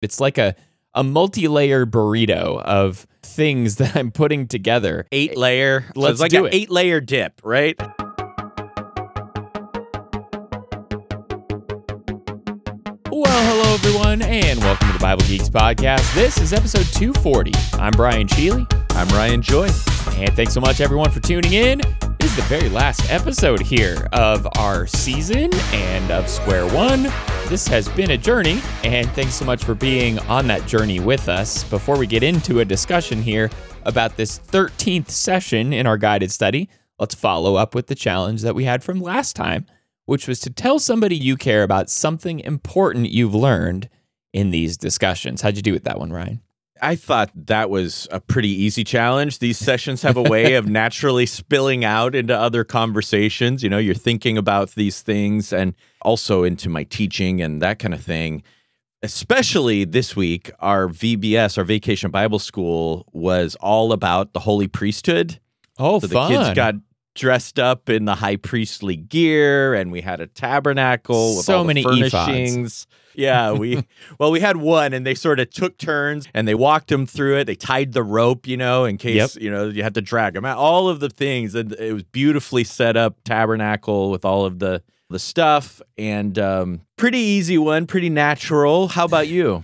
It's like a multi-layer burrito of things that I'm putting together. 8-layer. Let's so it's like do an it. 8-layer dip, right? Well, hello everyone, and welcome to the Bible Geeks Podcast. This is episode 240. I'm Brian Sheely. I'm Ryan Joy. And thanks so much everyone for tuning in. This is the very last episode here of our season and of Square One. This has been a journey, and thanks so much for being on that journey with us. Before we get into a discussion here about this 13th session in our guided study, let's follow up with the challenge that we had from last time, which was to tell somebody you care about something important you've learned in these discussions. How'd you do with that one, Ryan? I thought that was a pretty easy challenge. These sessions have a way of naturally spilling out into other conversations. You know, you're thinking about these things and also into my teaching and that kind of thing. Especially this week, our VBS, our Vacation Bible School, was all about the Holy Priesthood. Oh, so fun. The kids got dressed up in the high priestly gear, and we had a tabernacle with so all the many furnishings. Yeah, we had one, and they sort of took turns, and they walked them through it. They tied the rope, in case, you had to drag them out. All of the things, and it was beautifully set up tabernacle with all of the stuff, and pretty easy one, pretty natural. How about you?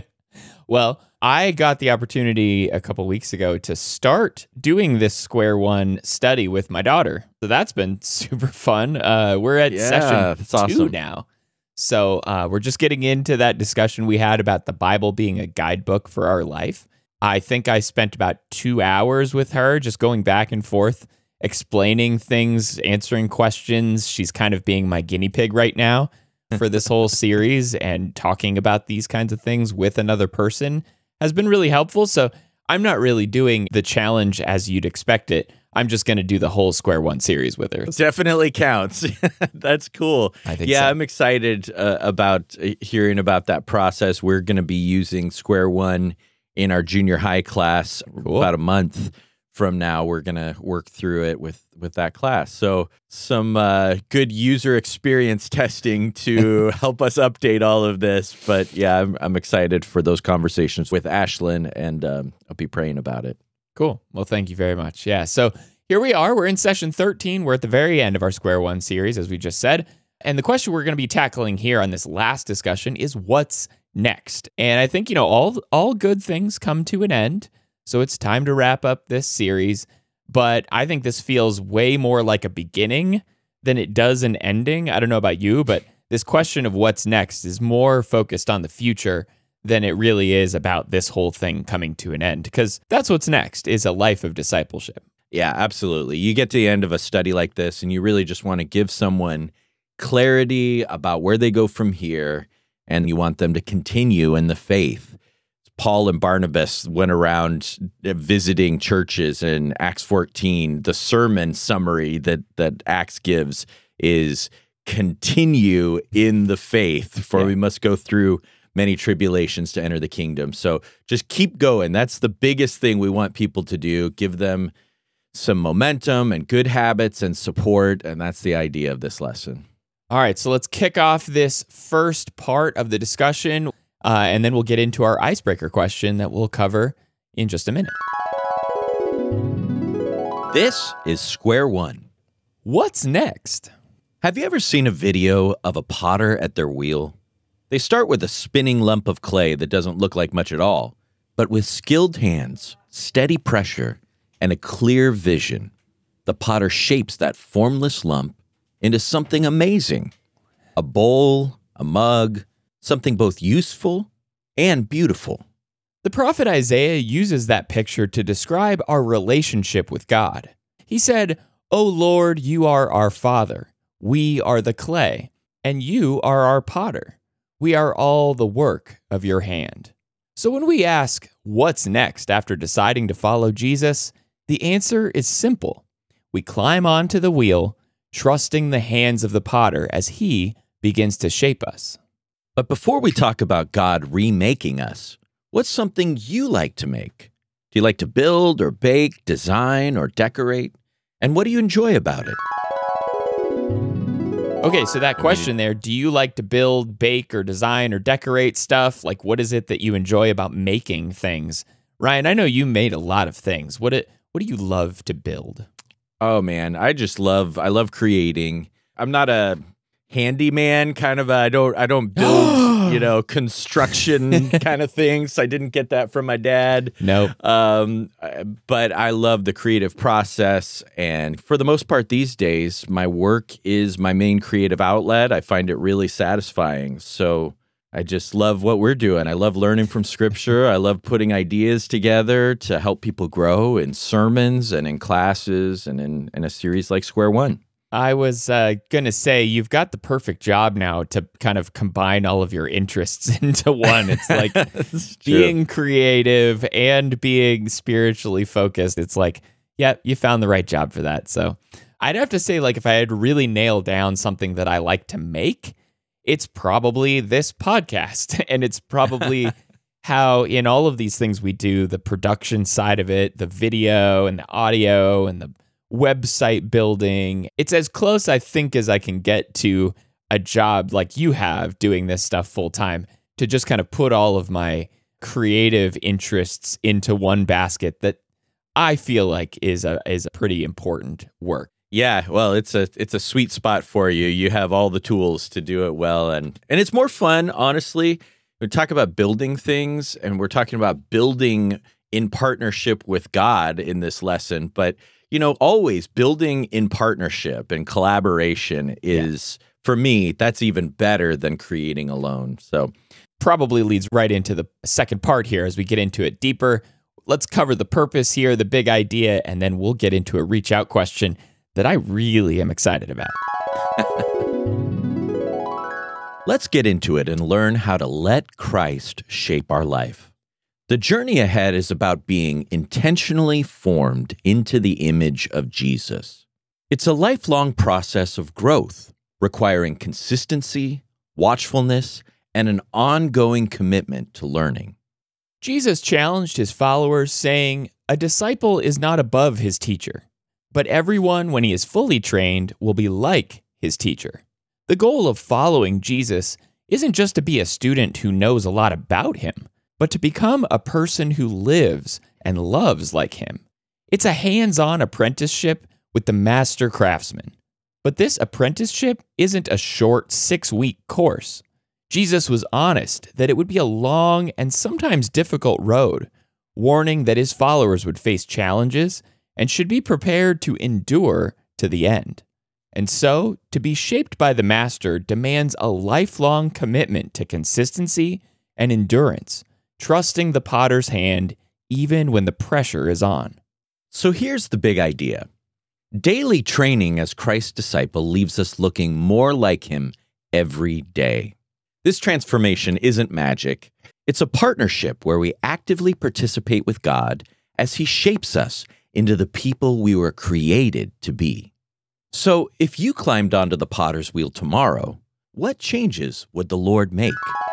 Well, I got the opportunity a couple weeks ago to start doing this Square One study with my daughter. So that's been super fun. We're at session 2 awesome. now. So we're just getting into that discussion we had about the Bible being a guidebook for our life. I think I spent about 2 hours with her just going back and forth, explaining things, answering questions. She's kind of being my guinea pig right now for this whole series, and talking about these kinds of things with another person has been really helpful. So I'm not really doing the challenge as you'd expect it. I'm just going to do the whole Square One series with her. Definitely counts. That's cool. I think so. I'm excited about hearing about that process. We're going to be using Square One in our junior high class about a month from now. We're going to work through it with that class. So some good user experience testing to help us update all of this. But yeah, I'm excited for those conversations with Ashlyn, and I'll be praying about it. Cool. Well, thank you very much. Yeah. So here we are. We're in session 13. We're at the very end of our Square One series, as we just said. And the question we're going to be tackling here on this last discussion is what's next? And I think, all good things come to an end. So it's time to wrap up this series. But I think this feels way more like a beginning than it does an ending. I don't know about you, but this question of what's next is more focused on the future than it really is about this whole thing coming to an end, because that's what's next, is a life of discipleship. Yeah, absolutely. You get to the end of a study like this, and you really just want to give someone clarity about where they go from here, and you want them to continue in the faith. Paul and Barnabas went around visiting churches in Acts 14. The sermon summary that Acts gives is continue in the faith, for we must go through many tribulations to enter the kingdom. So just keep going. That's the biggest thing we want people to do. Give them some momentum and good habits and support. And that's the idea of this lesson. All right, so let's kick off this first part of the discussion, and then we'll get into our icebreaker question that we'll cover in just a minute. This is Square One. What's next? Have you ever seen a video of a potter at their wheel? They start with a spinning lump of clay that doesn't look like much at all, but with skilled hands, steady pressure, and a clear vision, the potter shapes that formless lump into something amazing. A bowl, a mug, something both useful and beautiful. The prophet Isaiah uses that picture to describe our relationship with God. He said, "O Lord, you are our Father. We are the clay, and you are our potter. We are all the work of your hand." So when we ask, what's next after deciding to follow Jesus, the answer is simple. We climb onto the wheel, trusting the hands of the potter as he begins to shape us. But before we talk about God remaking us, what's something you like to make? Do you like to build or bake, design or decorate? And what do you enjoy about it? Okay, so that question there, do you like to build, bake, or design, or decorate stuff? Like, what is it that you enjoy about making things? Ryan, I know you made a lot of things. What do you love to build? Oh man, I love creating. I'm not a handyman kind of I don't build, construction kind of things. I didn't get that from my dad. Nope. But I love the creative process, and for the most part these days, my work is my main creative outlet. I find it really satisfying. So I just love what we're doing. I love learning from Scripture. I love putting ideas together to help people grow in sermons and in classes and in a series like Square One. I was going to say, you've got the perfect job now to kind of combine all of your interests into one. It's like being creative and being spiritually focused. It's like, yeah, you found the right job for that. So I'd have to say, like, if I had really nailed down something that I like to make, it's probably this podcast. And it's probably how in all of these things we do, the production side of it, the video and the audio and the website building, it's as close, I think, as I can get to a job like you have doing this stuff full time, to just kind of put all of my creative interests into one basket that I feel like is a pretty important work. Yeah, well, it's a sweet spot for you. You have all the tools to do it well, and it's more fun, honestly. We talk about building things, and we're talking about building in partnership with God in this lesson, but always building in partnership and collaboration is, for me, that's even better than creating alone. So probably leads right into the second part here as we get into it deeper. Let's cover the purpose here, the big idea, and then we'll get into a reach out question that I really am excited about. Let's get into it and learn how to let Christ shape our life. The journey ahead is about being intentionally formed into the image of Jesus. It's a lifelong process of growth, requiring consistency, watchfulness, and an ongoing commitment to learning. Jesus challenged his followers, saying, "A disciple is not above his teacher, but everyone, when he is fully trained, will be like his teacher." The goal of following Jesus isn't just to be a student who knows a lot about him, but to become a person who lives and loves like him. It's a hands-on apprenticeship with the master craftsman. But this apprenticeship isn't a short 6-week course. Jesus was honest that it would be a long and sometimes difficult road, warning that his followers would face challenges and should be prepared to endure to the end. And so, to be shaped by the master demands a lifelong commitment to consistency and endurance, trusting the potter's hand even when the pressure is on. So here's the big idea. Daily training as Christ's disciple leaves us looking more like him every day. This transformation isn't magic. It's a partnership where we actively participate with God as he shapes us into the people we were created to be. So if you climbed onto the potter's wheel tomorrow, what changes would the Lord make?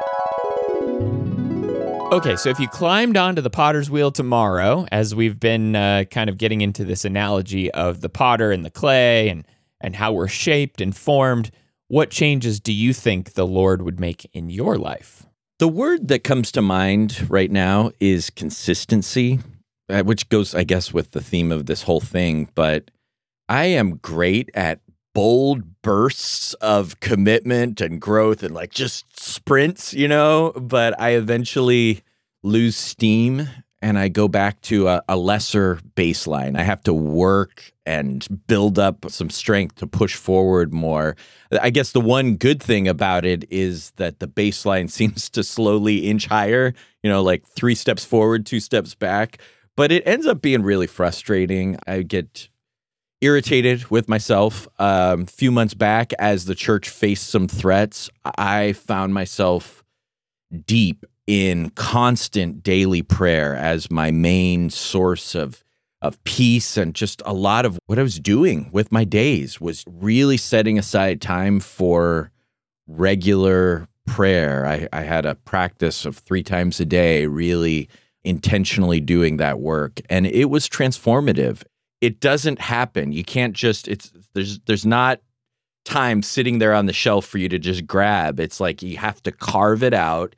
Okay, so if you climbed onto the potter's wheel tomorrow, as we've been kind of getting into this analogy of the potter and the clay and how we're shaped and formed, what changes do you think the Lord would make in your life? The word that comes to mind right now is consistency, which goes, I guess, with the theme of this whole thing. But I am great at bold bursts of commitment and growth and like just sprints, but I eventually lose steam and I go back to a lesser baseline. I have to work and build up some strength to push forward more. I guess the one good thing about it is that the baseline seems to slowly inch higher, like 3 steps forward, 2 steps back, but it ends up being really frustrating. I get irritated with myself. A few months back, as the church faced some threats, I found myself deep in constant daily prayer as my main source of peace, and just a lot of what I was doing with my days was really setting aside time for regular prayer. I had a practice of 3 times a day, really intentionally doing that work, and it was transformative. It doesn't happen. You can't just, there's not time sitting there on the shelf for you to just grab. It's like you have to carve it out.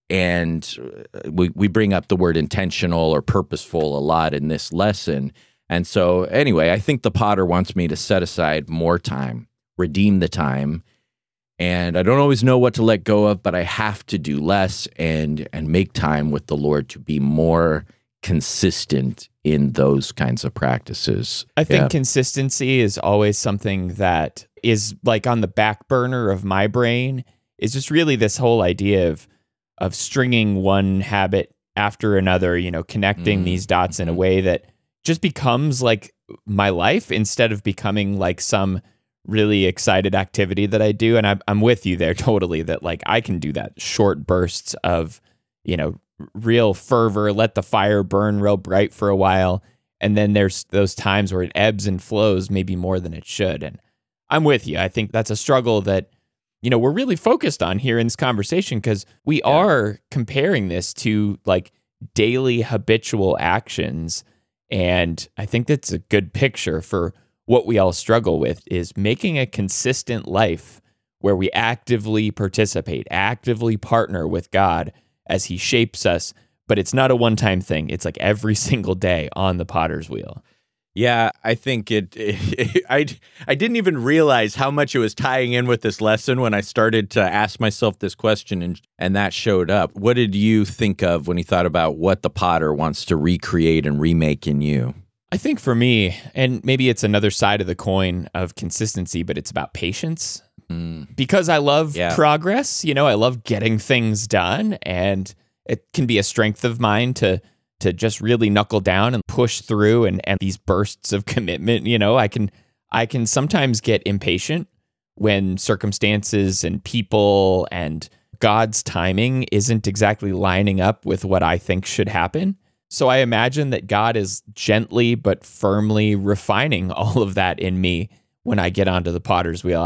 And we bring up the word intentional or purposeful a lot in this lesson. And so anyway, I think the potter wants me to set aside more time, redeem the time. And I don't always know what to let go of, but I have to do less and make time with the Lord to be more consistent in those kinds of practices. I think consistency is always something that is like on the back burner of my brain. Is just really this whole idea of stringing one habit after another, connecting these dots in a way that just becomes like my life instead of becoming like some really excited activity that I do. And I'm with you there totally that like I can do that short bursts of, real fervor, let the fire burn real bright for a while. And then there's those times where it ebbs and flows maybe more than it should. And I'm with you. I think that's a struggle that, we're really focused on here in this conversation because we are comparing this to like daily habitual actions. And I think that's a good picture for what we all struggle with is making a consistent life where we actively participate, actively partner with God as he shapes us. But it's not a one-time thing. It's like every single day on the potter's wheel. Yeah, I think I didn't even realize how much it was tying in with this lesson when I started to ask myself this question and that showed up. What did you think of when you thought about what the potter wants to recreate and remake in you? I think for me, and maybe it's another side of the coin of consistency, but it's about patience. Because I love progress, I love getting things done, and it can be a strength of mine to just really knuckle down and push through and these bursts of commitment. I can sometimes get impatient when circumstances and people and God's timing isn't exactly lining up with what I think should happen. So I imagine that God is gently but firmly refining all of that in me when I get onto the potter's wheel.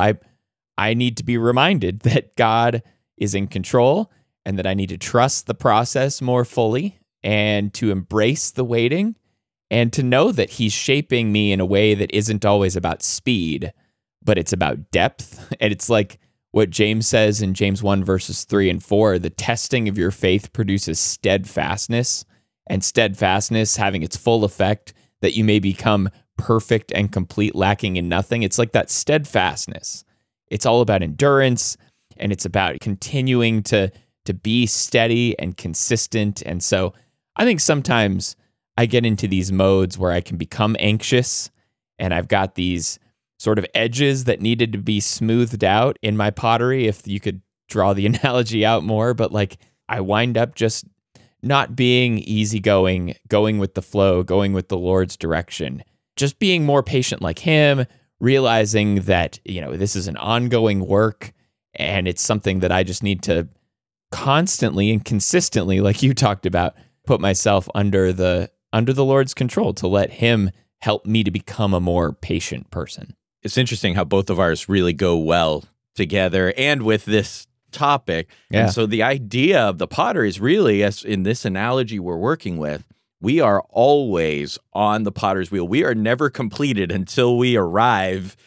I need to be reminded that God is in control and that I need to trust the process more fully and to embrace the waiting and to know that he's shaping me in a way that isn't always about speed, but it's about depth. And it's like what James says in James 1 verses 3 and 4, the testing of your faith produces steadfastness, and steadfastness having its full effect that you may become perfect and complete, lacking in nothing. It's like that steadfastness. It's all about endurance, and it's about continuing to be steady and consistent. And so I think sometimes I get into these modes where I can become anxious, and I've got these sort of edges that needed to be smoothed out in my pottery, if you could draw the analogy out more. But like I wind up just not being easygoing, going with the flow, going with the Lord's direction, just being more patient like him, realizing that, this is an ongoing work and it's something that I just need to constantly and consistently, like you talked about, put myself under the Lord's control to let him help me to become a more patient person. It's interesting how both of ours really go well together and with this topic. Yeah. And so the idea of the potter is really, as in this analogy we're working with, we are always on the potter's wheel. We are never completed until we arrive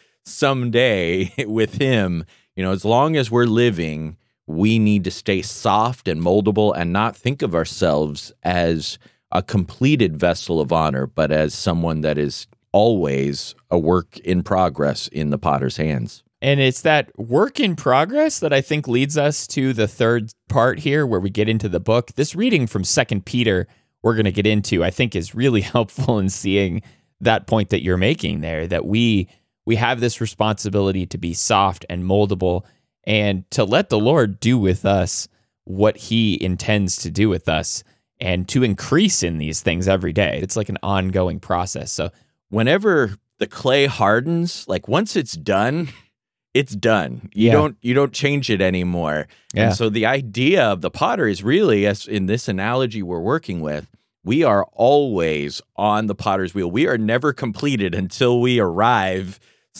someday with him. As long as we're living, we need to stay soft and moldable and not think of ourselves as a completed vessel of honor, but as someone that is always a work in progress in the potter's hands. And it's that work in progress that I think leads us to the third part here where we get into the book. This reading from 2 Peter we're going to get into, I think, is really helpful in seeing that point that you're making there, that we have this responsibility to be soft and moldable and to let the Lord do with us what he intends to do with us and to increase in these things every day. It's like an ongoing process. So whenever the clay hardens, like once it's done, it's done. You don't change it anymore. Yeah. And so the idea of the potter is really, as in this analogy we're working with, we are always on the potter's wheel. We are never completed until we arrive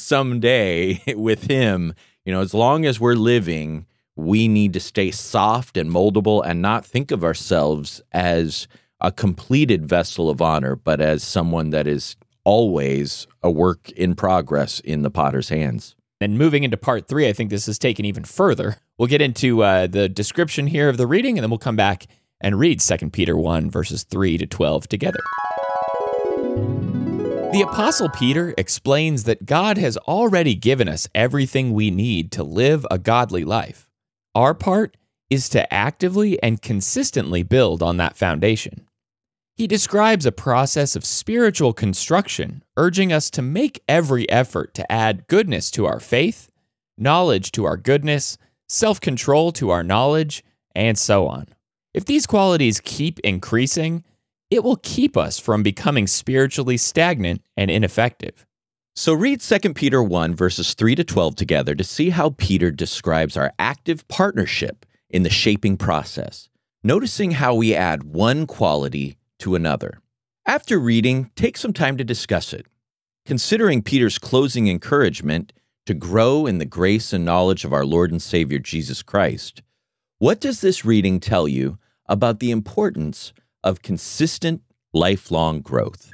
someday with him. As long as we're living, we need to stay soft and moldable and not think of ourselves as a completed vessel of honor, but as someone that is always a work in progress in the potter's hands. And moving into part 3, I think this is taken even further. We'll get into the description here of the reading, and then we'll come back and read 2 Peter 1, verses 3 to 12 together. The Apostle Peter explains that God has already given us everything we need to live a godly life. Our part is to actively and consistently build on that foundation. He describes a process of spiritual construction, urging us to make every effort to add goodness to our faith, knowledge to our goodness, self-control to our knowledge, and so on. If these qualities keep increasing, it will keep us from becoming spiritually stagnant and ineffective. So read 2 Peter 1, verses 3 to 12 together to see how Peter describes our active partnership in the shaping process, noticing how we add one quality to another. After reading, take some time to discuss it. Considering Peter's closing encouragement to grow in the grace and knowledge of our Lord and Savior Jesus Christ, what does this reading tell you about the importance of consistent, lifelong growth?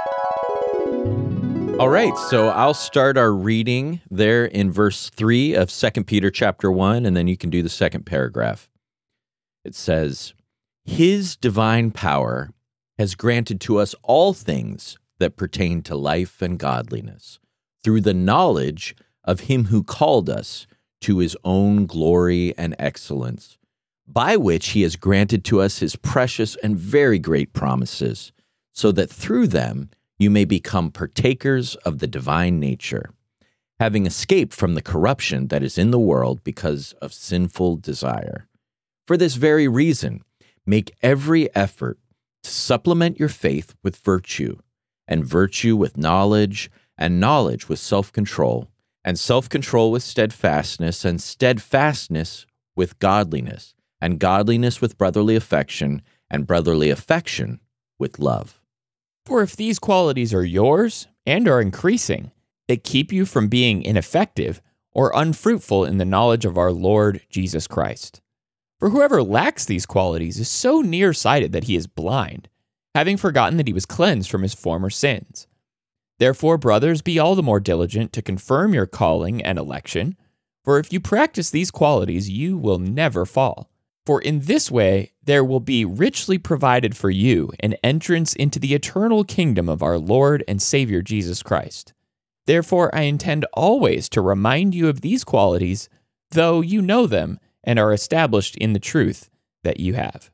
All right, so I'll start our reading there in verse 3 of 2 Peter chapter 1, and then you can do the second paragraph. It says, "His divine power has granted to us all things that pertain to life and godliness, through the knowledge of him who called us to his own glory and excellence, by which he has granted to us his precious and very great promises, so that through them you may become partakers of the divine nature, having escaped from the corruption that is in the world because of sinful desire. For this very reason, make every effort to supplement your faith with virtue, and virtue with knowledge, and knowledge with self-control, and self-control with steadfastness, and steadfastness with godliness, and godliness with brotherly affection, and brotherly affection with love." For if these qualities are yours and are increasing, they keep you from being ineffective or unfruitful in the knowledge of our Lord Jesus Christ. For whoever lacks these qualities is so nearsighted that he is blind, having forgotten that he was cleansed from his former sins. Therefore, brothers, be all the more diligent to confirm your calling and election, for if you practice these qualities, you will never fall. For in this way, there will be richly provided for you an entrance into the eternal kingdom of our Lord and Savior Jesus Christ. Therefore, I intend always to remind you of these qualities, though you know them and are established in the truth that you have.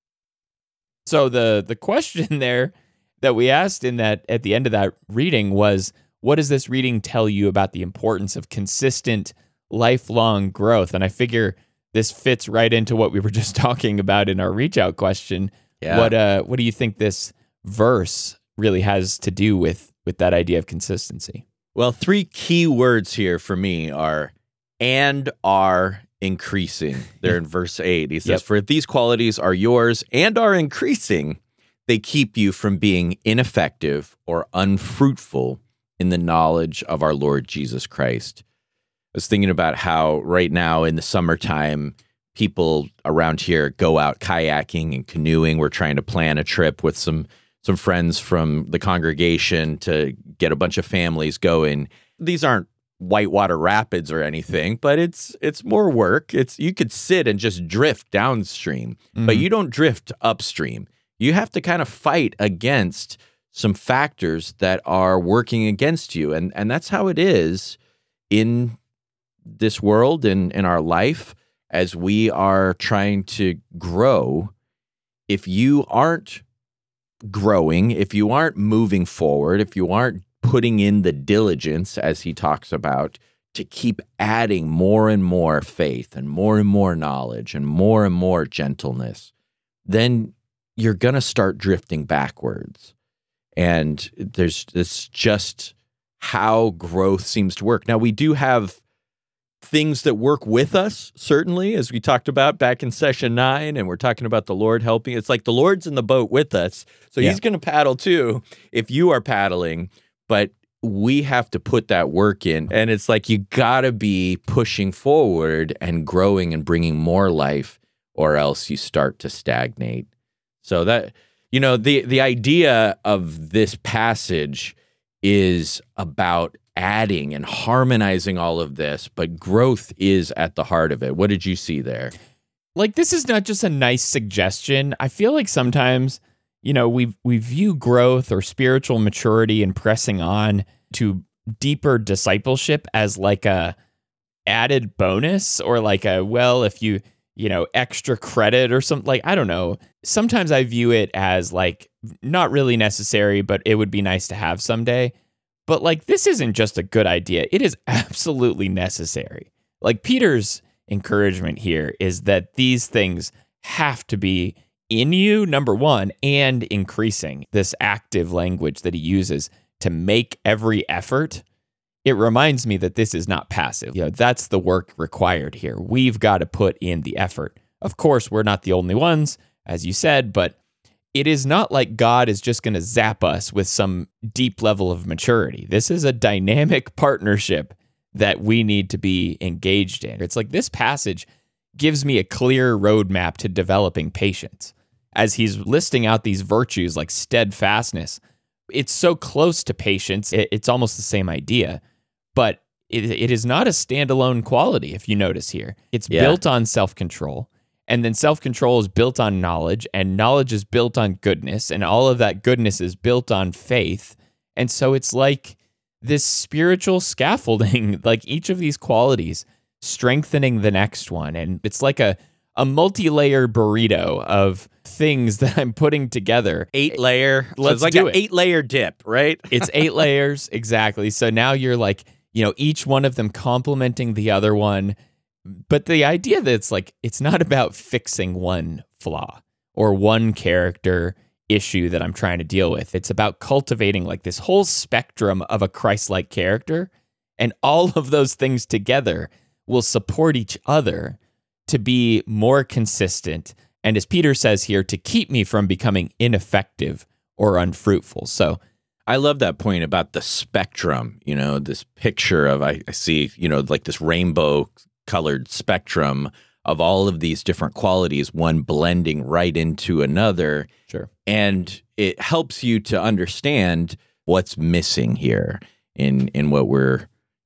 So the question there that we asked in that at the end of that reading was, what does this reading tell you about the importance of consistent, lifelong growth? And I figure this fits right into what we were just talking about in our reach out question. Yeah. What do you think this verse really has to do with that idea of consistency? Well, 3 key words here for me are "and are increasing." They're in verse 8. He says, Yep. "For if these qualities are yours and are increasing, they keep you from being ineffective or unfruitful in the knowledge of our Lord Jesus Christ." I was thinking about how right now in the summertime, people around here go out kayaking and canoeing. We're trying to plan a trip with some friends from the congregation to get a bunch of families going. These aren't whitewater rapids or anything, but it's more work. You could sit and just drift downstream, but you don't drift upstream. You have to kind of fight against some factors that are working against you. And that's how it is in this world and in our life as we are trying to grow. If you aren't growing, if you aren't moving forward, if you aren't putting in the diligence, as he talks about, to keep adding more and more faith and more knowledge and more gentleness, then you're going to start drifting backwards. And it's just how growth seems to work. Now, we do have things that work with us, certainly, as we talked about back in session 9, and we're talking about the Lord helping. It's like the Lord's in the boat with us, so He's going to paddle too if you are paddling, but we have to put that work in. And it's like you got to be pushing forward and growing and bringing more life, or else you start to stagnate. So that, the idea of this passage is about adding and harmonizing all of this, but growth is at the heart of it. What did you see there? Like, this is not just a nice suggestion. I feel like sometimes, we view growth or spiritual maturity and pressing on to deeper discipleship as like a added bonus, or like if you extra credit or something. Like, I don't know. Sometimes I view it as like not really necessary, but it would be nice to have someday. But like, this isn't just a good idea. It is absolutely necessary. Like, Peter's encouragement here is that these things have to be in you, number one, and increasing. This active language that he uses to make every effort, it reminds me that this is not passive. That's the work required here. We've got to put in the effort. Of course, we're not the only ones, as you said, but it is not like God is just going to zap us with some deep level of maturity. This is a dynamic partnership that we need to be engaged in. It's like this passage gives me a clear roadmap to developing patience. As he's listing out these virtues like steadfastness, it's so close to patience, it's almost the same idea. But it is not a standalone quality, if you notice here. It's built on self-control, and then self-control is built on knowledge, and knowledge is built on goodness, and all of that goodness is built on faith. And so it's like this spiritual scaffolding, like each of these qualities strengthening the next one. And it's like a multi-layer burrito of things that I'm putting together. 8-layer. Let's it's like do an it. 8-layer dip, right? It's 8 layers, exactly. So now you're like, each one of them complementing the other one. But the idea that it's not about fixing one flaw or one character issue that I'm trying to deal with. It's about cultivating like this whole spectrum of a Christ-like character, and all of those things together will support each other to be more consistent. And as Peter says here, to keep me from becoming ineffective or unfruitful. So I love that point about the spectrum, this picture of, I see, like this rainbow colored spectrum of all of these different qualities, one blending right into another. Sure. And it helps you to understand what's missing here in what we're,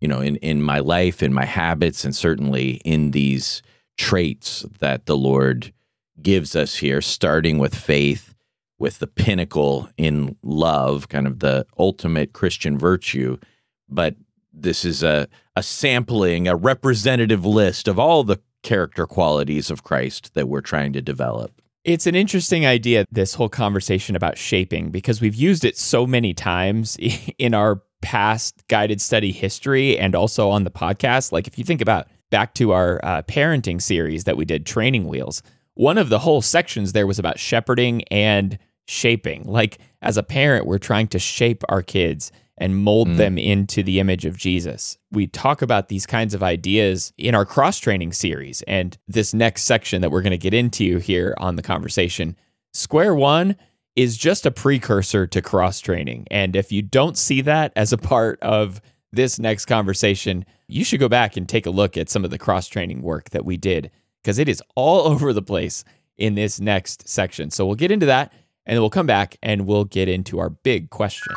in my life, in my habits, and certainly in these traits that the Lord gives us here, starting with faith, with the pinnacle in love, kind of the ultimate Christian virtue. But this is a sampling, a representative list of all the character qualities of Christ that we're trying to develop. It's an interesting idea, this whole conversation about shaping, because we've used it so many times in our past guided study history and also on the podcast. Like, if you think about back to our parenting series that we did, Training Wheels, one of the whole sections there was about shepherding and shaping. Like, as a parent, we're trying to shape our kids and mold them into the image of Jesus. We talk about these kinds of ideas in our cross-training series. And this next section that we're going to get into here on the conversation, Square One is just a precursor to cross-training. And if you don't see that as a part of this next conversation, you should go back and take a look at some of the cross-training work that we did, because it is all over the place in this next section. So we'll get into that, and then we'll come back and we'll get into our big question.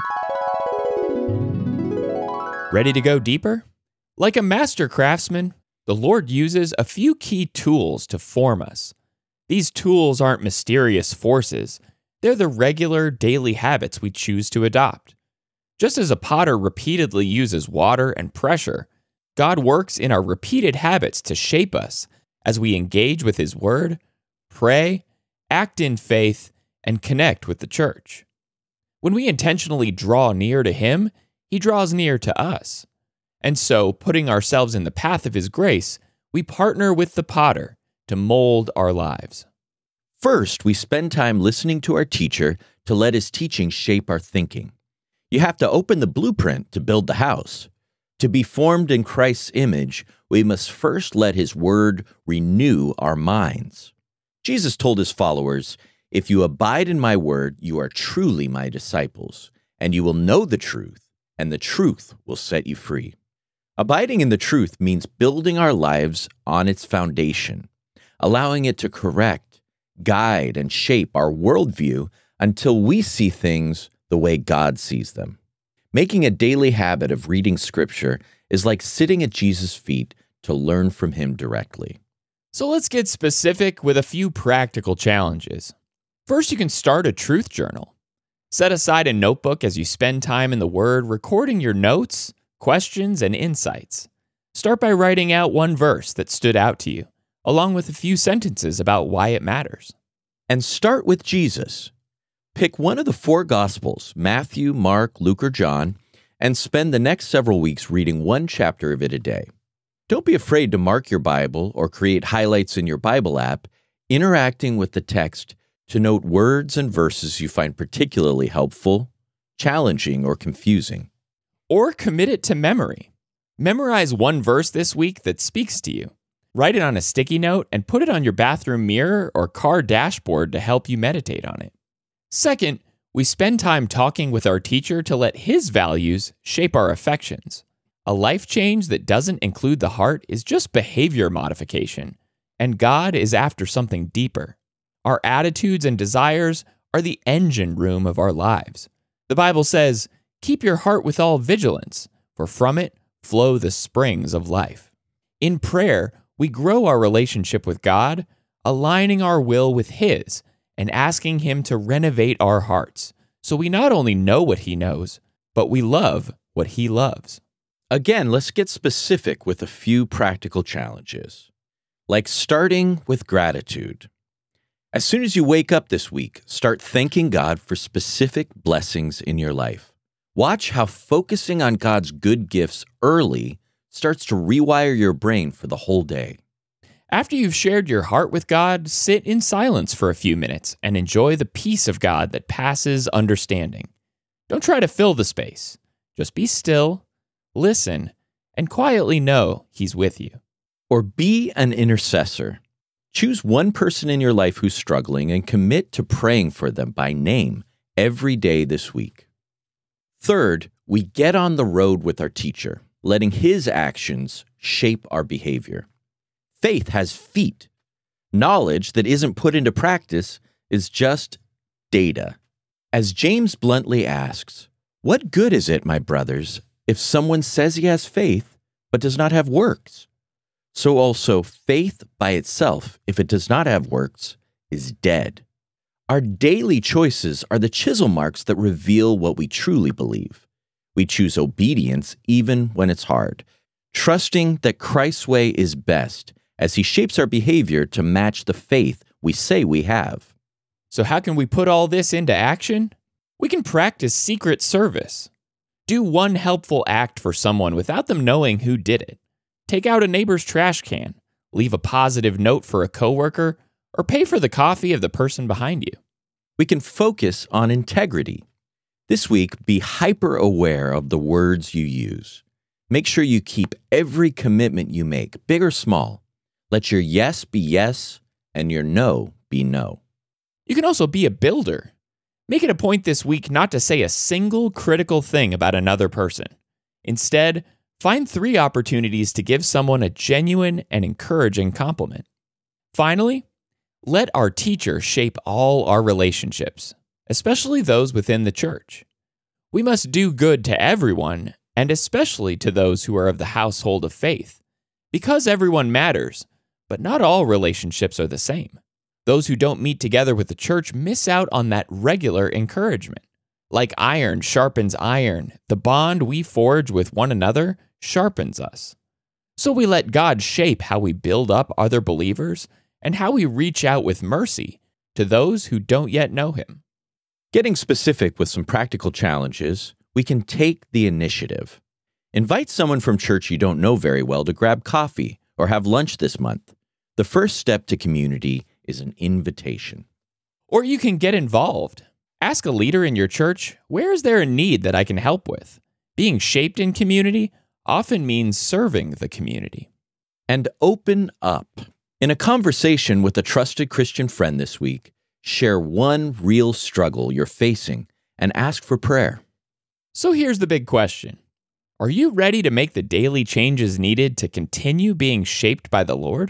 Ready to go deeper? Like a master craftsman, the Lord uses a few key tools to form us. These tools aren't mysterious forces. They're the regular daily habits we choose to adopt. Just as a potter repeatedly uses water and pressure, God works in our repeated habits to shape us as we engage with His Word, pray, act in faith, and connect with the church. When we intentionally draw near to Him, He draws near to us. And so, putting ourselves in the path of His grace, we partner with the potter to mold our lives. First, we spend time listening to our teacher to let his teaching shape our thinking. You have to open the blueprint to build the house. To be formed in Christ's image, we must first let His Word renew our minds. Jesus told His followers, "If you abide in my word, you are truly my disciples, and you will know the truth, and the truth will set you free." Abiding in the truth means building our lives on its foundation, allowing it to correct, guide, and shape our worldview until we see things the way God sees them. Making a daily habit of reading Scripture is like sitting at Jesus' feet to learn from him directly. So let's get specific with a few practical challenges. First, you can start a truth journal. Set aside a notebook as you spend time in the Word, recording your notes, questions, and insights. Start by writing out one verse that stood out to you, along with a few sentences about why it matters. And start with Jesus. Pick one of the 4 Gospels, Matthew, Mark, Luke, or John, and spend the next several weeks reading one chapter of it a day. Don't be afraid to mark your Bible or create highlights in your Bible app, interacting with the text to note words and verses you find particularly helpful, challenging, or confusing. Or commit it to memory. Memorize one verse this week that speaks to you. Write it on a sticky note and put it on your bathroom mirror or car dashboard to help you meditate on it. Second, we spend time talking with our teacher to let his values shape our affections. A life change that doesn't include the heart is just behavior modification, and God is after something deeper. Our attitudes and desires are the engine room of our lives. The Bible says, "Keep your heart with all vigilance, for from it flow the springs of life." In prayer, we grow our relationship with God, aligning our will with His and asking Him to renovate our hearts, so we not only know what He knows, but we love what He loves. Again, let's get specific with a few practical challenges, like starting with gratitude. As soon as you wake up this week, start thanking God for specific blessings in your life. Watch how focusing on God's good gifts early starts to rewire your brain for the whole day. After you've shared your heart with God, sit in silence for a few minutes and enjoy the peace of God that passes understanding. Don't try to fill the space. Just be still, listen, and quietly know He's with you. Or be an intercessor. Choose one person in your life who's struggling and commit to praying for them by name every day this week. Third, we get on the road with our teacher, letting his actions shape our behavior. Faith has feet. Knowledge that isn't put into practice is just data. As James bluntly asks, "What good is it, my brothers, if someone says he has faith but does not have works? So also faith by itself, if it does not have works, is dead." Our daily choices are the chisel marks that reveal what we truly believe. We choose obedience even when it's hard, trusting that Christ's way is best as He shapes our behavior to match the faith we say we have. So how can we put all this into action? We can practice secret service. Do one helpful act for someone without them knowing who did it. Take out a neighbor's trash can, leave a positive note for a coworker, or pay for the coffee of the person behind you. We can focus on integrity. This week, be hyper-aware of the words you use. Make sure you keep every commitment you make, big or small. Let your yes be yes and your no be no. You can also be a builder. Make it a point this week not to say a single critical thing about another person. Instead, find 3 opportunities to give someone a genuine and encouraging compliment. Finally, let our teacher shape all our relationships, especially those within the church. We must do good to everyone, and especially to those who are of the household of faith, because everyone matters, but not all relationships are the same. Those who don't meet together with the church miss out on that regular encouragement. Like iron sharpens iron, the bond we forge with one another sharpens us. So we let God shape how we build up other believers and how we reach out with mercy to those who don't yet know Him. Getting specific with some practical challenges, we can take the initiative. Invite someone from church you don't know very well to grab coffee or have lunch this month. The first step to community is an invitation. Or you can get involved. Ask a leader in your church, where is there a need that I can help with? Being shaped in community often means serving the community. And open up. In a conversation with a trusted Christian friend this week, share one real struggle you're facing and ask for prayer. So here's the big question. Are you ready to make the daily changes needed to continue being shaped by the Lord?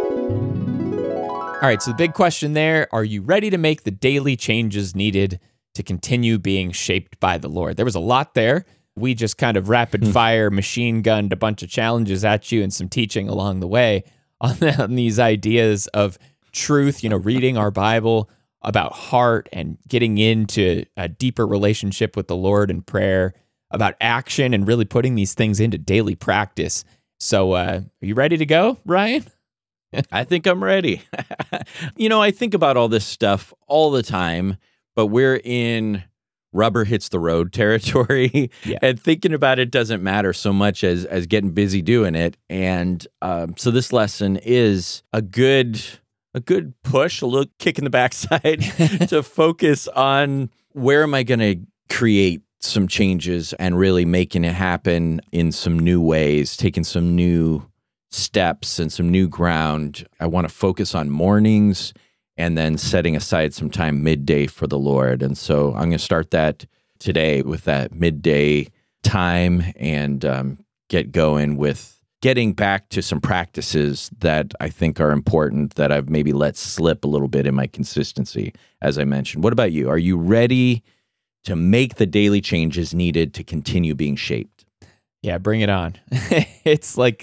All right, so the big question there, are you ready to make the daily changes needed to continue being shaped by the Lord. There was a lot there. We just kind of rapid fire machine gunned a bunch of challenges at you and some teaching along the way on these ideas of truth, reading our Bible, about heart and getting into a deeper relationship with the Lord in prayer, about action and really putting these things into daily practice. So are you ready to go, Ryan? I think I'm ready. I think about all this stuff all the time, but we're in rubber hits the road territory. Yeah. And thinking about it doesn't matter so much as getting busy doing it. And so this lesson is a good push, a little kick in the backside to focus on where am I going to create some changes and really making it happen in some new ways, taking some new steps and some new ground. I want to focus on mornings and then setting aside some time midday for the Lord. And so I'm going to start that today with that midday time and get going with getting back to some practices that I think are important that I've maybe let slip a little bit in my consistency, as I mentioned. What about you? Are you ready to make the daily changes needed to continue being shaped? Yeah, bring it on. It's like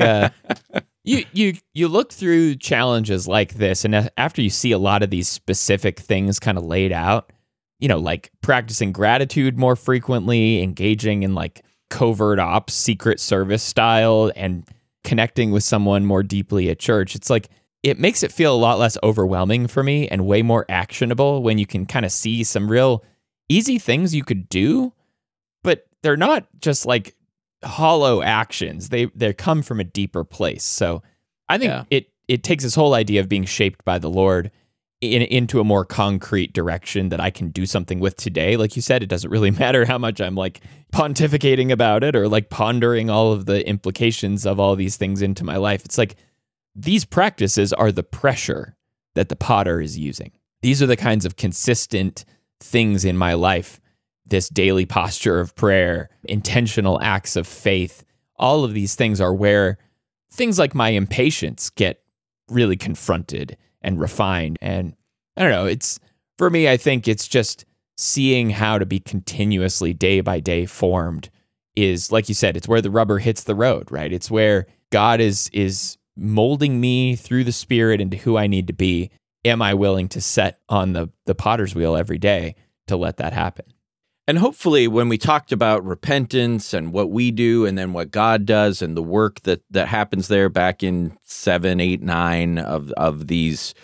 you look through challenges like this, and after you see a lot of these specific things kind of laid out, like practicing gratitude more frequently, engaging in like covert ops, secret service style, and connecting with someone more deeply at church. It's like it makes it feel a lot less overwhelming for me and way more actionable when you can kind of see some real easy things you could do, but they're not just like hollow actions. They come from a deeper place. So I think it takes this whole idea of being shaped by the Lord into a more concrete direction that I can do something with today. Like you said, it doesn't really matter how much I'm like pontificating about it or like pondering all of the implications of all these things into my life. It's like these practices are the pressure that the potter is using. These are the kinds of consistent things in my life, this daily posture of prayer, intentional acts of faith. All of these things are where things like my impatience get really confronted and refined. And I don't know, for me, I think it's just seeing how to be continuously day by day formed is, like you said, it's where the rubber hits the road, right? It's where God is molding me through the Spirit into who I need to be. Am I willing to set on the potter's wheel every day to let that happen? And hopefully when we talked about repentance and what we do and then what God does and the work that happens there back in 7, 8, 9 of these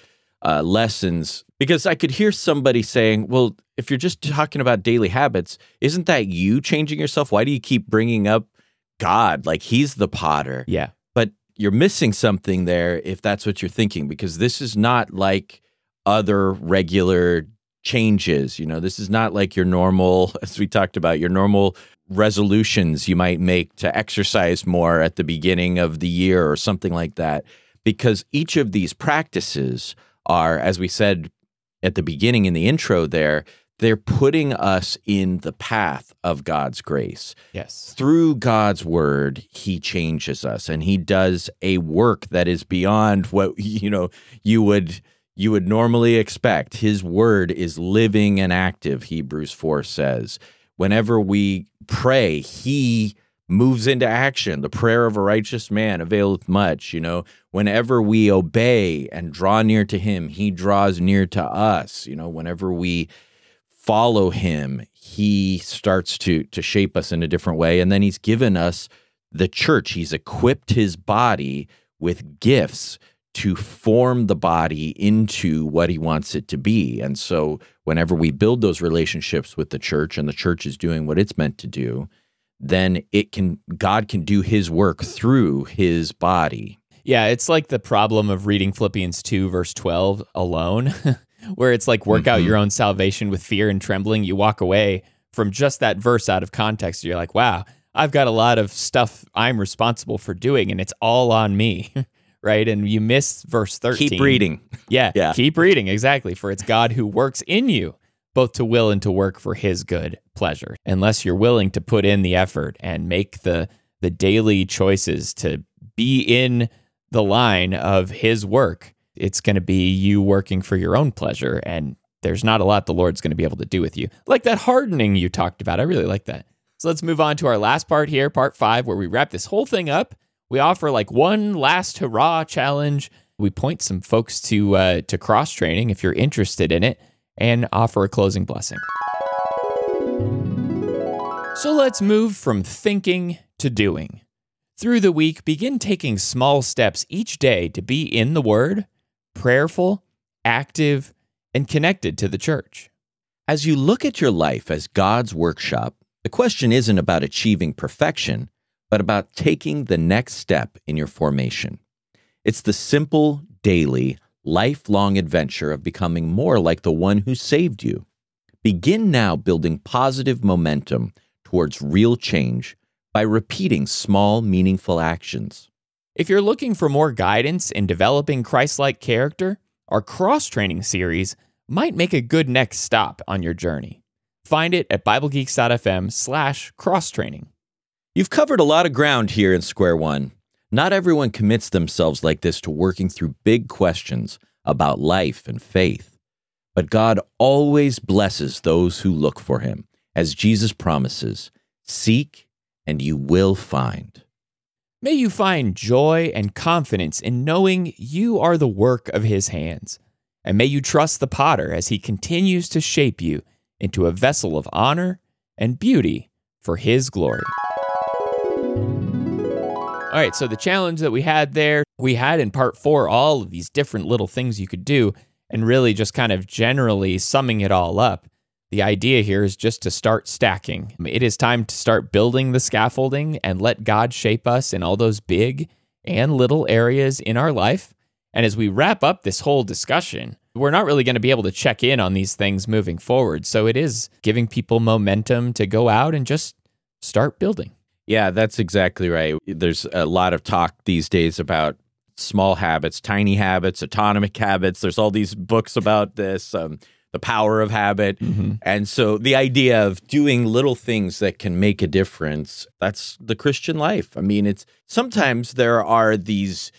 lessons, because I could hear somebody saying, well, if you're just talking about daily habits, isn't that you changing yourself? Why do you keep bringing up God? Like he's the potter. Yeah. But you're missing something there if that's what you're thinking, because this is not like other regular changes. This is not like your normal, as we talked about, your normal resolutions you might make to exercise more at the beginning of the year or something like that. Because each of these practices are, as we said at the beginning in the intro there, they're putting us in the path of God's grace. Yes. Through God's word, he changes us and he does a work that is beyond what, you would normally expect. His word is living and active, Hebrews 4 says. Whenever we pray, he moves into action. The prayer of a righteous man availeth much. Whenever we obey and draw near to him, he draws near to us. Whenever we follow him, he starts to shape us in a different way. And then he's given us the church. He's equipped his body with gifts to form the body into what he wants it to be. And so whenever we build those relationships with the church and the church is doing what it's meant to do, then God can do his work through his body. Yeah, it's like the problem of reading Philippians 2 verse 12 alone, where it's like work out your own salvation with fear and trembling. You walk away from just that verse out of context. You're like, wow, I've got a lot of stuff I'm responsible for doing and it's all on me. Right? And you miss verse 13. Keep reading. Yeah, keep reading. Exactly. For it's God who works in you, both to will and to work for his good pleasure. Unless you're willing to put in the effort and make the daily choices to be in the line of his work, it's going to be you working for your own pleasure and there's not a lot the Lord's going to be able to do with you. Like that hardening you talked about. I really like that. So let's move on to our last part here, part 5, where we wrap this whole thing up. We offer like one last hurrah challenge. We point some folks to cross-training if you're interested in it, and offer a closing blessing. So let's move from thinking to doing. Through the week, begin taking small steps each day to be in the Word, prayerful, active, and connected to the church. As you look at your life as God's workshop, the question isn't about achieving perfection, but about taking the next step in your formation. It's the simple, daily, lifelong adventure of becoming more like the one who saved you. Begin now building positive momentum towards real change by repeating small, meaningful actions. If you're looking for more guidance in developing Christ-like character, our cross-training series might make a good next stop on your journey. Find it at BibleGeeks.fm/cross-training. You've covered a lot of ground here in Square One. Not everyone commits themselves like this to working through big questions about life and faith. But God always blesses those who look for Him. As Jesus promises, seek and you will find. May you find joy and confidence in knowing you are the work of His hands. And may you trust the potter as he continues to shape you into a vessel of honor and beauty for His glory. All right, so the challenge that we had there, we had in part 4 all of these different little things you could do, and really just kind of generally summing it all up. The idea here is just to start stacking. It is time to start building the scaffolding and let God shape us in all those big and little areas in our life. And as we wrap up this whole discussion, we're not really going to be able to check in on these things moving forward. So it is giving people momentum to go out and just start building. Yeah, that's exactly right. There's a lot of talk these days about small habits, tiny habits, atomic habits. There's all these books about this, the power of habit. Mm-hmm. And so the idea of doing little things that can make a difference, that's the Christian life. I mean, sometimes there are these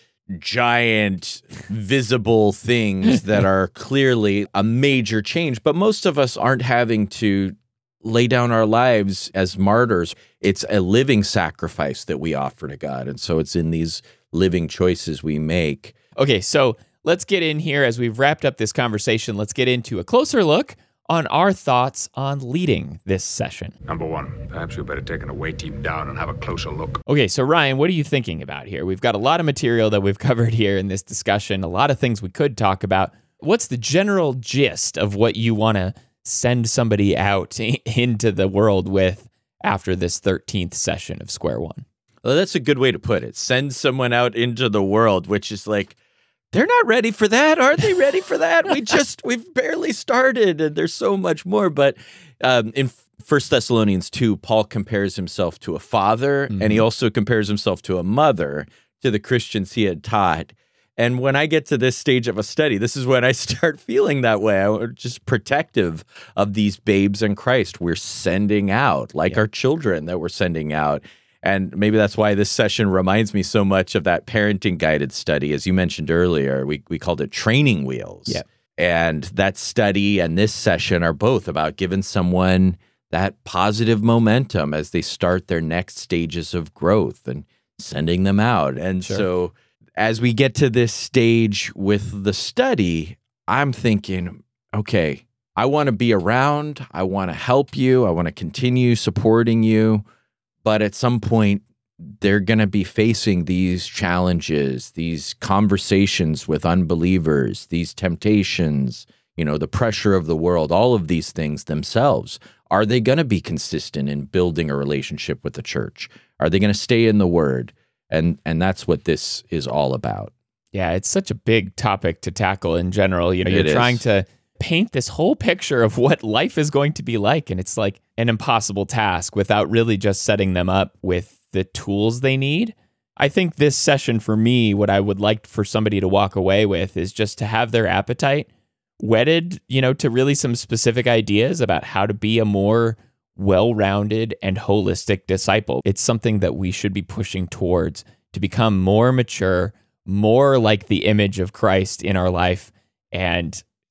giant visible things that are clearly a major change, but most of us aren't having to lay down our lives as martyrs. It's a living sacrifice that we offer to God. And so it's in these living choices we make. Okay, so let's get in here as we've wrapped up this conversation. Let's get into a closer look on our thoughts on leading this session. Number 1, perhaps we better take it way deep down and have a closer look. Okay, so Ryan, what are you thinking about here? We've got a lot of material that we've covered here in this discussion, a lot of things we could talk about. What's the general gist of what you want to send somebody out into the world with after this 13th session of Square One? Well, that's a good way to put it. Send someone out into the world, which is like, they're not ready for that. Are they ready for that? We've barely started, and there's so much more. But in 1 Thessalonians 2, Paul compares himself to a father, and he also compares himself to a mother to the Christians he had taught. And when I get to this stage of a study, this is when I start feeling that way. I'm just protective of these babes in Christ we're sending out, like our children that we're sending out. And maybe that's why this session reminds me so much of that parenting guided study. As you mentioned earlier, we called it Training Wheels. Yep. And that study and this session are both about giving someone that positive momentum as they start their next stages of growth and sending them out. And so as we get to this stage with the study, I'm thinking, okay, I want to be around. I want to help you. I want to continue supporting you. But at some point, they're going to be facing these challenges, these conversations with unbelievers, these temptations, the pressure of the world, all of these things themselves. Are they going to be consistent in building a relationship with the church? Are they going to stay in the Word? And that's what this is all about. Yeah, it's such a big topic to tackle in general. You're trying to paint this whole picture of what life is going to be like, and it's like an impossible task without really just setting them up with the tools they need. I think this session for me, what I would like for somebody to walk away with is just to have their appetite whetted, to really some specific ideas about how to be a more well-rounded and holistic disciple. It's something that we should be pushing towards to become more mature, more like the image of Christ in our life, and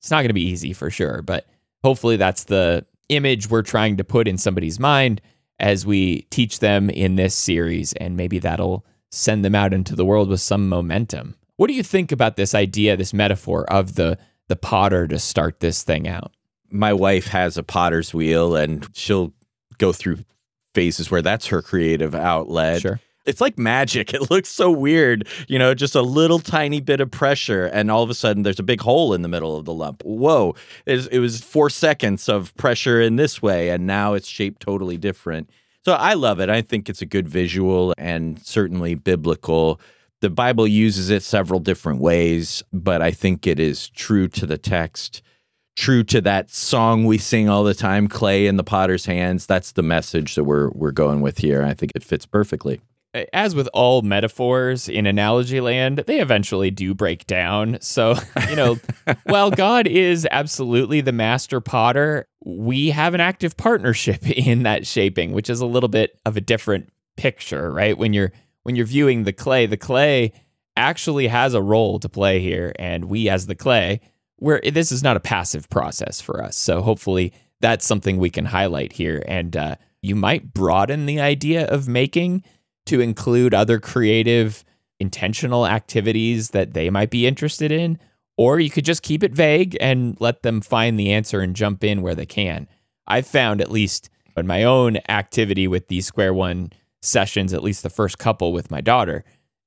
It's not going to be easy for sure, but hopefully that's the image we're trying to put in somebody's mind as we teach them in this series, and maybe that'll send them out into the world with some momentum. What do you think about this idea, this metaphor of the potter to start this thing out? My wife has a potter's wheel, and she'll go through phases where that's her creative outlet. Sure. It's like magic. It looks so weird, just a little tiny bit of pressure, and all of a sudden there's a big hole in the middle of the lump. Whoa, it was 4 seconds of pressure in this way, and now it's shaped totally different. So I love it. I think it's a good visual and certainly biblical. The Bible uses it several different ways, but I think it is true to the text, true to that song we sing all the time, Clay in the Potter's Hands. That's the message that we're going with here. I think it fits perfectly. As with all metaphors in analogy land, they eventually do break down. So, while God is absolutely the master potter, we have an active partnership in that shaping, which is a little bit of a different picture, right? When you're viewing the clay actually has a role to play here, and we as the clay, this is not a passive process for us. So hopefully that's something we can highlight here, and you might broaden the idea of making to include other creative, intentional activities that they might be interested in, or you could just keep it vague and let them find the answer and jump in where they can. I've found, at least in my own activity with these Square One sessions, at least the first couple with my daughter,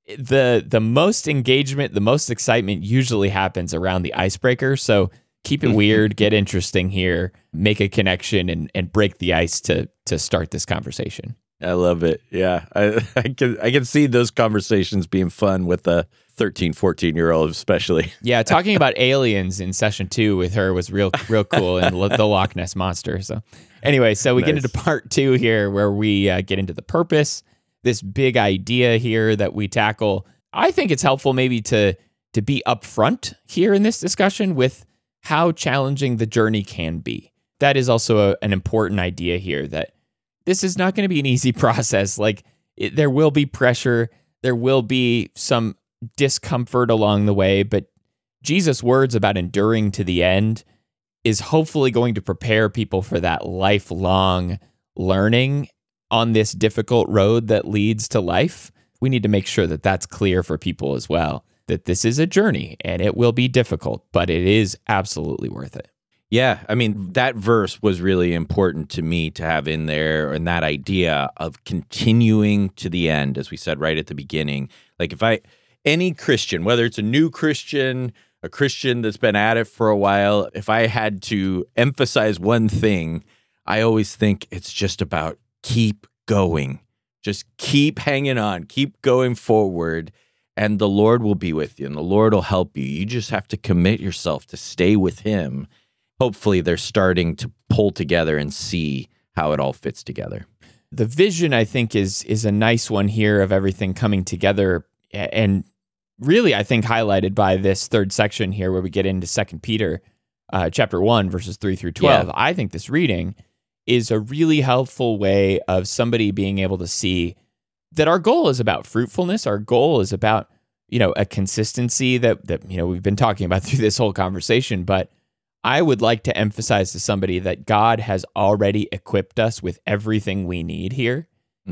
the most engagement, the most excitement usually happens around the icebreaker. So keep it weird, get interesting here, make a connection, and break the ice to start this conversation. I love it. Yeah. I can see those conversations being fun with a 13, 14-year-old especially. Yeah, talking about aliens in session 2 with her was real cool, and the Loch Ness Monster. So anyway, we Nice. get into part 2 here, where we get into the purpose, this big idea here that we tackle. I think it's helpful maybe to be upfront here in this discussion with how challenging the journey can be. That is also an important idea here, that this is not going to be an easy process. There will be pressure, there will be some discomfort along the way, but Jesus' words about enduring to the end is hopefully going to prepare people for that lifelong learning on this difficult road that leads to life. We need to make sure that that's clear for people as well, that this is a journey and it will be difficult, but it is absolutely worth it. Yeah, I mean, that verse was really important to me to have in there, and that idea of continuing to the end, as we said right at the beginning. Like any Christian, whether it's a new Christian, a Christian that's been at it for a while, if I had to emphasize one thing, I always think it's just about keep going. Just keep hanging on, keep going forward, and the Lord will be with you, and the Lord will help you. You just have to commit yourself to stay with Him. Hopefully they're starting to pull together and see how it all fits together. The vision, I think, is a nice one here of everything coming together, and really, I think, highlighted by this third section here where we get into 2 Peter chapter 1, verses 3 through 12. Yeah. I think this reading is a really helpful way of somebody being able to see that our goal is about fruitfulness. Our goal is about, a consistency that we've been talking about through this whole conversation, but I would like to emphasize to somebody that God has already equipped us with everything we need here.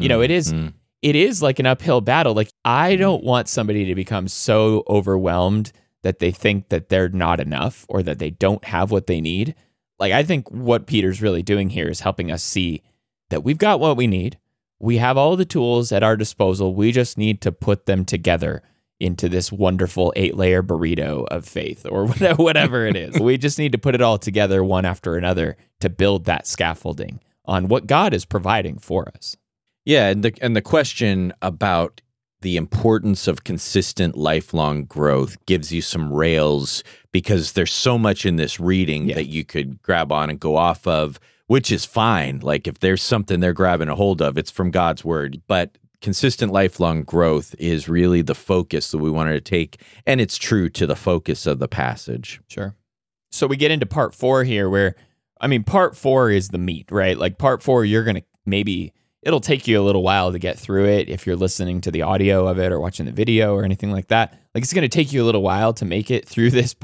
It is like an uphill battle. Like, I don't want somebody to become so overwhelmed that they think that they're not enough or that they don't have what they need. Like, I think what Peter's really doing here is helping us see that we've got what we need. We have all the tools at our disposal. We just need to put them together into this wonderful 8-layer burrito of faith, or whatever it is. We just need to put it all together one after another to build that scaffolding on what God is providing for us. Yeah, and the question about the importance of consistent lifelong growth gives you some rails, because there's so much in this reading that you could grab on and go off of, which is fine. Like, if there's something they're grabbing a hold of, it's from God's word. But consistent lifelong growth is really the focus that we wanted to take, and it's true to the focus of the passage. Sure. So we get into part 4 here where, part 4 is the meat, right? Like, part 4, you're going to it'll take you a little while to get through it if you're listening to the audio of it or watching the video or anything like that. Like, it's going to take you a little while to make it through this part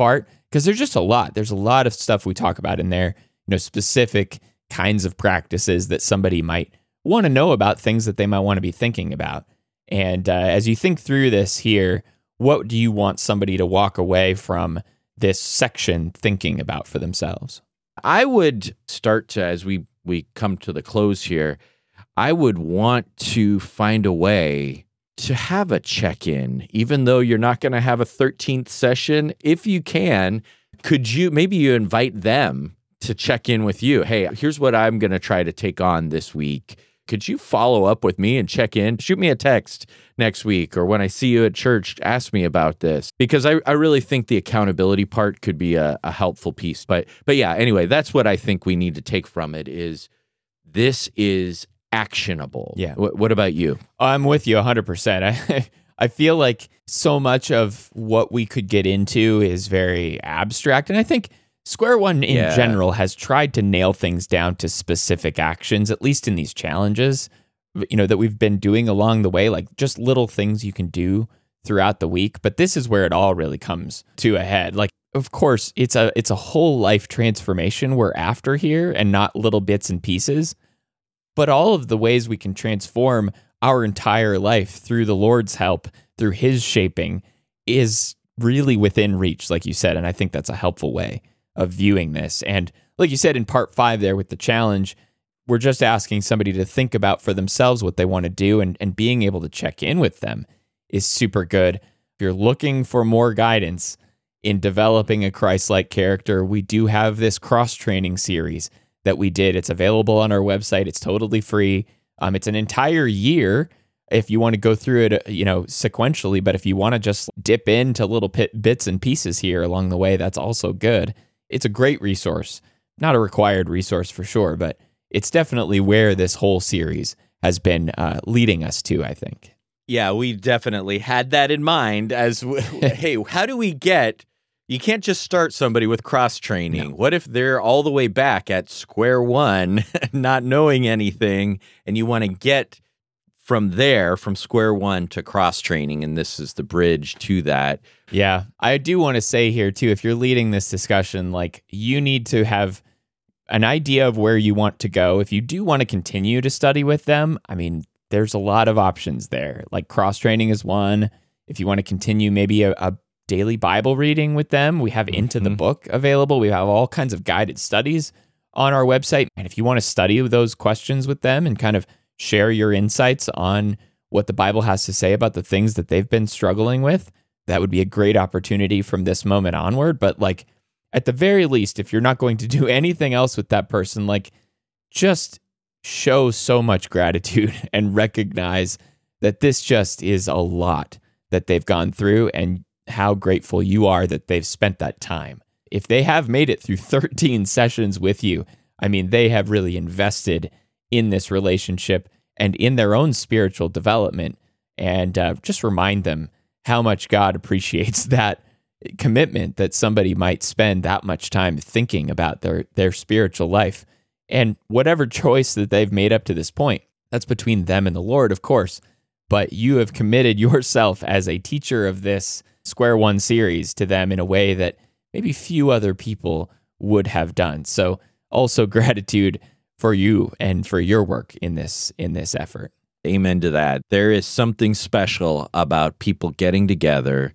because there's just a lot. There's a lot of stuff we talk about in there, specific kinds of practices that somebody might want to know about, things that they might want to be thinking about. And as you think through this here, what do you want somebody to walk away from this section thinking about for themselves? I would start to, as we come to the close here, I would want to find a way to have a check-in, even though you're not going to have a 13th session. If you can, maybe you invite them to check in with you. Hey, here's what I'm going to try to take on this week. Could you follow up with me and check in? Shoot me a text next week, or when I see you at church, ask me about this. Because I really think the accountability part could be a helpful piece. But yeah, anyway, that's what I think we need to take from it is this is actionable. Yeah. What about you? I'm with you 100%. I feel like so much of what we could get into is very abstract. And I think Square One in general has tried to nail things down to specific actions, at least in these challenges, that we've been doing along the way, like just little things you can do throughout the week. But this is where it all really comes to a head. Like, of course, it's a whole life transformation we're after here and not little bits and pieces. But all of the ways we can transform our entire life through the Lord's help, through His shaping, is really within reach, like you said. And I think that's a helpful way of viewing this. And like you said in part 5 there with the challenge, we're just asking somebody to think about for themselves what they want to do, and being able to check in with them is super good. If you're looking for more guidance in developing a Christ-like character, we do have this cross-training series that we did. It's available on our website. It's totally free. It's an entire year if you want to go through it, sequentially. But if you want to just dip into little bits and pieces here along the way, that's also good. It's a great resource, not a required resource for sure, but it's definitely where this whole series has been leading us to, I think. Yeah, we definitely had that in mind as, hey, how do we get, you can't just start somebody with cross-training. No. What if they're all the way back at square one, not knowing anything, and you want to get from there, from square one to cross-training, and this is the bridge to that. Yeah, I do want to say here, too, if you're leading this discussion, like, you need to have an idea of where you want to go. If you do want to continue to study with them, I mean, there's a lot of options there. Like, cross-training is one. If you want to continue maybe a daily Bible reading with them, we have Into the Book available. We have all kinds of guided studies on our website. And if you want to study those questions with them and kind of share your insights on what the Bible has to say about the things that they've been struggling with, that would be a great opportunity from this moment onward. But like, at the very least, if you're not going to do anything else with that person, like, just show so much gratitude and recognize that this just is a lot that they've gone through, and how grateful you are that they've spent that time. If they have made it through 13 sessions with you, I mean, they have really invested in this relationship and in their own spiritual development. And just remind them how much God appreciates that commitment, that somebody might spend that much time thinking about their spiritual life. And whatever choice that they've made up to this point, that's between them and the Lord, of course. But you have committed yourself as a teacher of this Square One series to them in a way that maybe few other people would have done. So also gratitude for you and for your work in this effort. Amen to that. There is something special about people getting together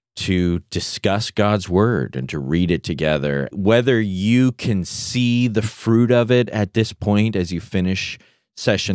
to discuss God's word and to read it together. Whether you can see the fruit of it at this point as you finish session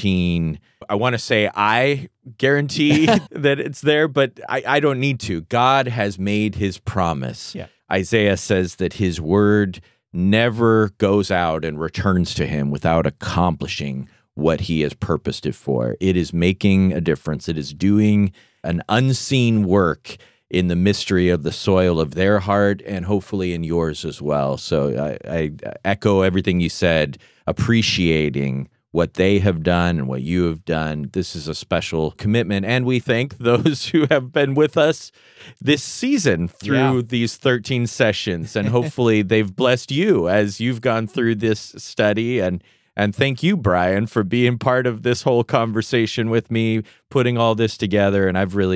13, I want to say I guarantee that it's there, but I don't need to. God has made his promise. Yeah. Isaiah says that his word never goes out and returns to him without accomplishing what he has purposed it for. It is making a difference. It is doing an unseen work in the mystery of the soil of their heart, and hopefully in yours as well. So I echo everything you said, appreciating what they have done and what you have done. This is a special commitment, and we thank those who have been with us this season through these 13 sessions, and hopefully they've blessed you as you've gone through this study. And thank you, Brian, for being part of this whole conversation with me, putting all this together, and I've really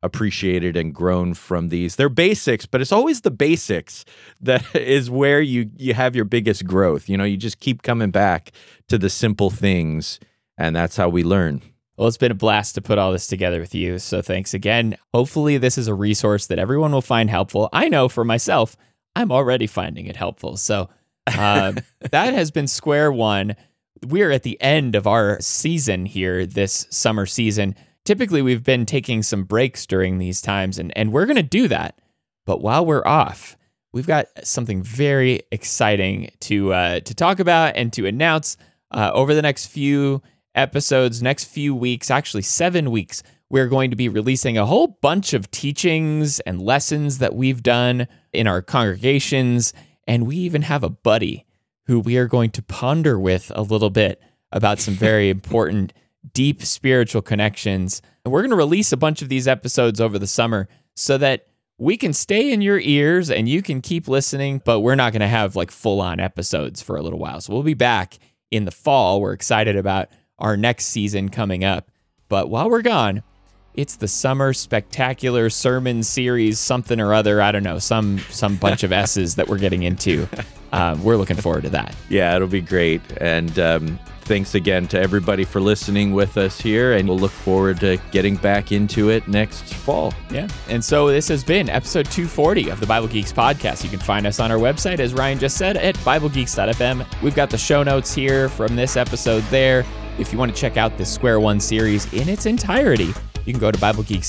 appreciated and grown from these. They're basics, but it's always the basics that is where you have your biggest growth. You just keep coming back to the simple things, and that's how we learn. Well, it's been a blast to put all this together with you. So thanks again. Hopefully this is a resource that everyone will find helpful. I know for myself, I'm already finding it helpful. So that has been Square One. We're at the end of our season here, this summer season. Typically, we've been taking some breaks during these times, and we're going to do that. But while we're off, we've got something very exciting to talk about and to announce over the next few episodes, next few weeks, actually 7 weeks. We're going to be releasing a whole bunch of teachings and lessons that we've done in our congregations, and we even have a buddy who we are going to ponder with a little bit about some very important, deep spiritual connections. And we're going to release a bunch of these episodes over the summer so that we can stay in your ears and you can keep listening, but we're not going to have like full-on episodes for a little while. So we'll be back in the fall. We're excited about our next season coming up. But while we're gone, it's the Summer Spectacular Sermon Series, something or other. I don't know, some bunch of S's that we're getting into. We're looking forward to that. Yeah, it'll be great. And thanks again to everybody for listening with us here. And we'll look forward to getting back into it next fall. Yeah. And so this has been episode 240 of the Bible Geeks podcast. You can find us on our website, as Ryan just said, at BibleGeeks.fm. We've got the show notes here from this episode there. If you want to check out this Square One series in its entirety, you can go to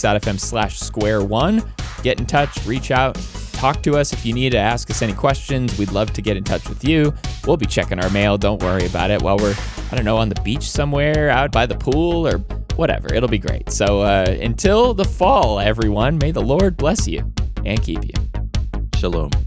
BibleGeeks.fm/Square1. Get in touch, reach out, talk to us if you need to ask us any questions. We'd love to get in touch with you. We'll be checking our mail. Don't worry about it while we're, on the beach somewhere, out by the pool or whatever. It'll be great. So until the fall, everyone, may the Lord bless you and keep you. Shalom.